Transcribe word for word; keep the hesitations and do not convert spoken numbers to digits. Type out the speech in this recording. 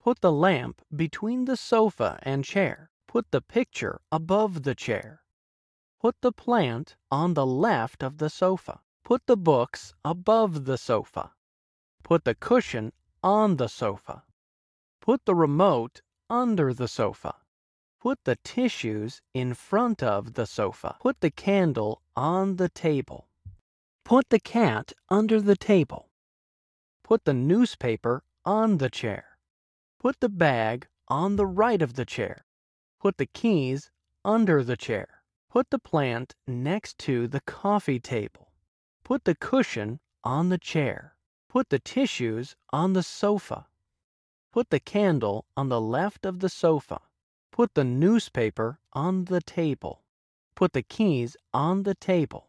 Put the lamp between the sofa and chair. Put the picture above the chair. Put the plant on the left of the sofa. Put the books above the sofa. Put the cushion on the sofa. Put the remote under the sofa. Put the tissues in front of the sofa. Put the candle on the table. Put the cat under the table. Put the newspaper on the chair. Put the bag on the right of the chair. Put the keys under the chair. Put the plant next to the coffee table. Put the cushion on the chair. Put the tissues on the sofa. Put the candle on the left of the sofa. Put the newspaper on the table. Put the keys on the table.